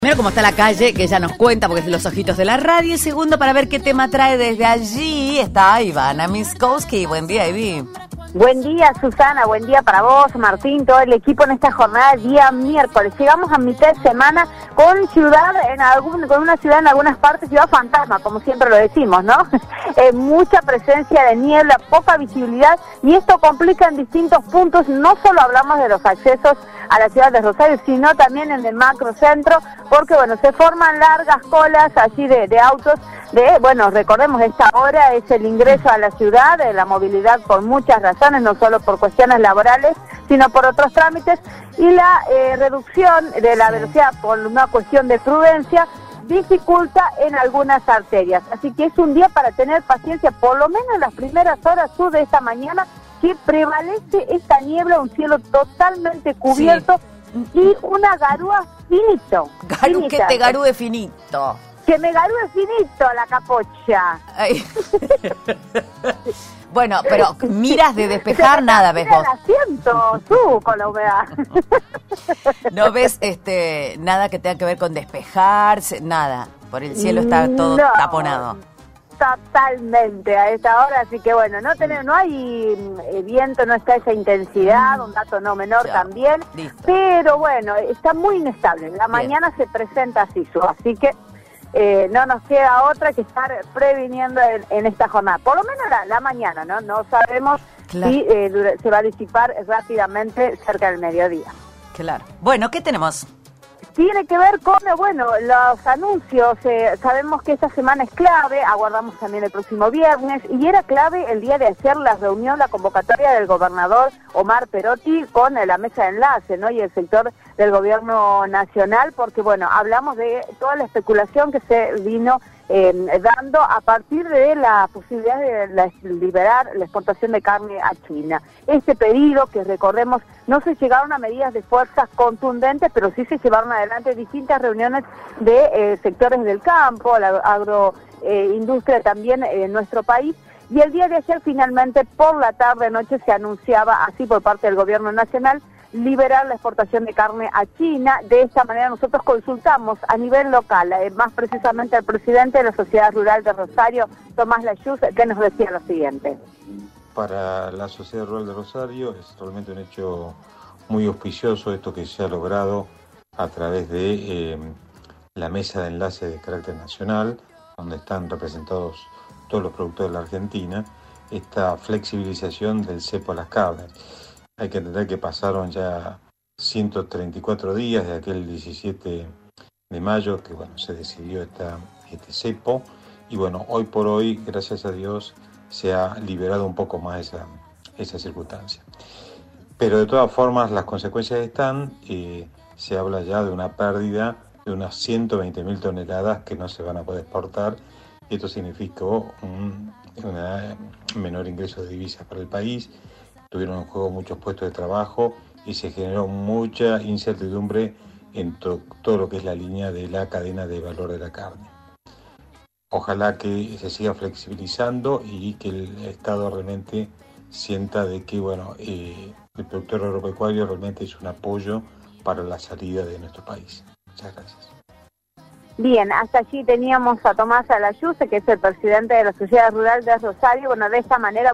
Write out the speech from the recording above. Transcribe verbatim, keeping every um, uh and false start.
Primero, cómo está la calle, que ella nos cuenta, porque es los ojitos de la radio. Y segundo, para ver qué tema trae desde allí, está Ivana Miskowski. Buen día, Ivy. Buen día, Susana. Buen día para vos, Martín, todo el equipo en esta jornada, día miércoles. Llegamos a mitad de semana con ciudad, en algún, con una ciudad en algunas partes, ciudad fantasma, como siempre lo decimos, ¿no? eh, mucha presencia de niebla, poca visibilidad, y esto complica en distintos puntos. No solo hablamos de los accesos a la ciudad de Rosario, sino también en el macrocentro, porque bueno, se forman largas colas allí de, de autos, de, bueno, recordemos, esta hora es el ingreso a la ciudad, de la movilidad por muchas razones, no solo por cuestiones laborales, sino por otros trámites, y la eh, reducción de la velocidad por una cuestión de prudencia dificulta en algunas arterias. Así que es un día para tener paciencia, por lo menos en las primeras horas sur de esta mañana, que prevalece esta niebla, un cielo totalmente cubierto, sí, y una garúa finito. Garú, que te garúe finito. Que me garúe finito la capocha. Ay. Bueno, pero miras de despejar nada, ves vos. El asiento, tú, con la humedad. No ves este nada que tenga que ver con despejarse, nada. Por el cielo está todo no. taponado. Totalmente a esta hora, así que bueno, no tenemos, no hay eh, viento, no está esa intensidad, un dato no menor ya, también, listo. Pero bueno, está muy inestable. La Bien. Mañana se presenta así, así que eh, no nos queda otra que estar previniendo en, en esta jornada. Por lo menos la, la mañana, ¿no? No sabemos claro. si eh, se va a disipar rápidamente cerca del mediodía. Claro. Bueno, ¿qué tenemos? Tiene que ver con, bueno, los anuncios. Eh, sabemos que esta semana es clave, aguardamos también el próximo viernes, y era clave el día de ayer la reunión, la convocatoria del gobernador Omar Perotti con la mesa de enlace, ¿no? Y el sector del gobierno nacional, porque, bueno, hablamos de toda la especulación que se vino eh, dando a partir de la posibilidad de la, liberar la exportación de carne a China. Este pedido, que recordemos, no se llegaron a medidas de fuerzas contundentes, pero sí se llevaron adelante distintas reuniones de eh, sectores del campo, la agroindustria eh, también en nuestro país. Y el día de ayer, finalmente, por la tarde-noche, se anunciaba, así por parte del gobierno nacional, liberar la exportación de carne a China. De esta manera nosotros consultamos a nivel local, eh, más precisamente al presidente de la Sociedad Rural de Rosario, Tomás Layuz, que nos decía lo siguiente. Para la Sociedad Rural de Rosario es realmente un hecho muy auspicioso esto que se ha logrado a través de eh, la mesa de enlace de carácter nacional, donde están representados todos los productores de la Argentina, esta flexibilización del cepo a las cabras. Hay que entender que pasaron ya ciento treinta y cuatro días de aquel diecisiete de mayo que bueno se decidió esta, este cepo, y bueno, hoy por hoy, gracias a Dios, se ha liberado un poco más esa, esa circunstancia. Pero de todas formas las consecuencias están, eh, se habla ya de una pérdida de unas ciento veinte mil toneladas que no se van a poder exportar. Esto significó un una menor ingreso de divisas para el país, tuvieron en juego muchos puestos de trabajo y se generó mucha incertidumbre en to- todo lo que es la línea de la cadena de valor de la carne. Ojalá que se siga flexibilizando y que el Estado realmente sienta de que bueno, eh, el productor agropecuario realmente es un apoyo para la salida de nuestro país. Muchas gracias. Bien, hasta allí teníamos a Tomás Layuz, que es el presidente de la Sociedad Rural de Rosario. Bueno, de esta manera